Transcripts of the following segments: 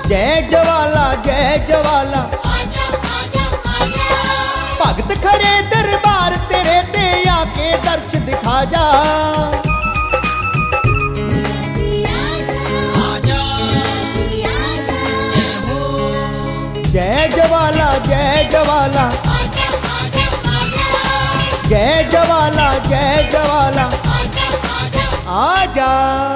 जय जवाला जय जवाला आजा आजा आजा भगत खड़े दरबार तेरे ते आके दर्श दिखा जा। मिया जी आजा मिया जी आजा जय हो जय जवाला जय जवाला आजा आजा आजा जय जवाला जय जवाला आजा आजा आजा।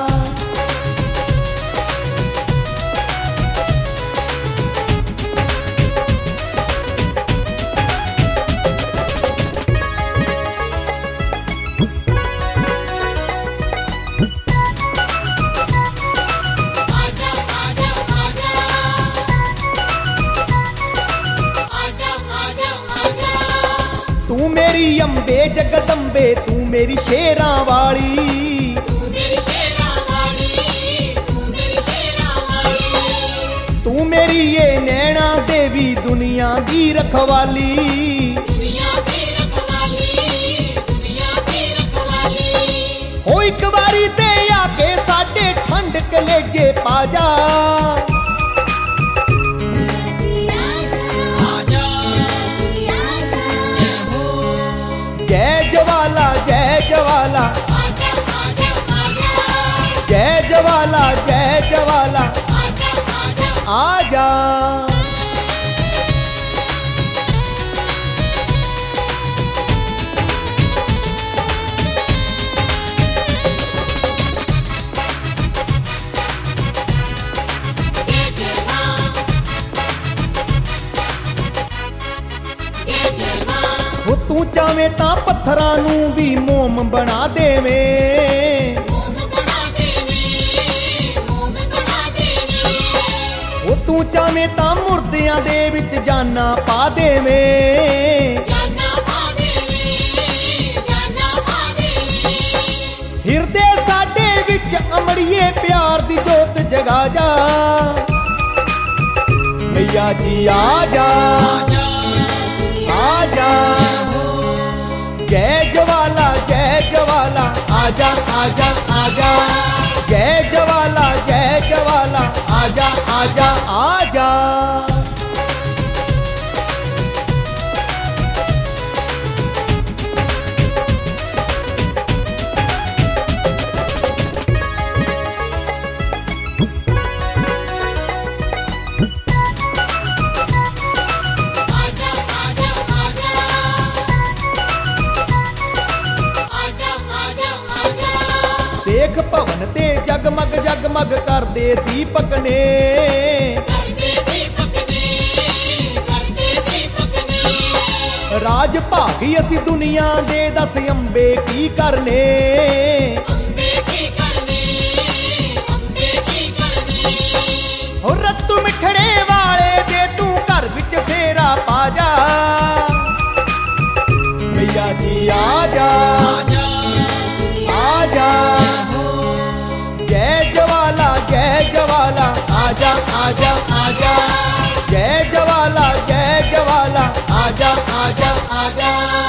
आजा आजा आजा आजा आजा आजा तू मेरी अम्बे जगदम्बे तू मेरी शेरां वाली तू मेरी शेरा वाली तू मेरी शेरा वाली तू मेरी ये नैना देवी दुनिया दी रखवाली। दुनिया की रखवाली दुनिया की रखवाली हो एक बारी ते आके साडे ठंड कलेजे पा जा। मिया जी आजा जी आजा जय हो जय जवाला जय जवाला आजा आजा आजा जय जवाला जय जवाला आजा आजा आजा। जय जय मां जय जय मां हो तू चाहे तां पत्थरां नूं भी मोम बना देवे। मोम बना देवे मोम बना देवे हो तू चाहे तां मुर्दियां दे विच जाना पा देवे। जाना पा देवे जाना पा देवे हिरदे साडे विच अमड़िए प्यार दी जोत जगा जा। मैया जी आजा आजा जी आजा जय जवाला जय जवाला आजा आजा आजा जय जवाला जय जवाला आजा आजा आजा। आजा आजा आजा आजा आजा आजा देख भवन ते जगमग जगमग कर दे दीपक ने। करदे दीपक ने राज भागी असी दुनिया दे दस अंबे की करने। अंबे की करने अंबे की करने हो रत्तू मिठड़े वाले दे तू घर विच फेरा पा जा। मैया जी आजा आजा आजा जय जवाला जय जवाला आजा आजा आजा जय जवाला जय जवाला आजा आजा आजा।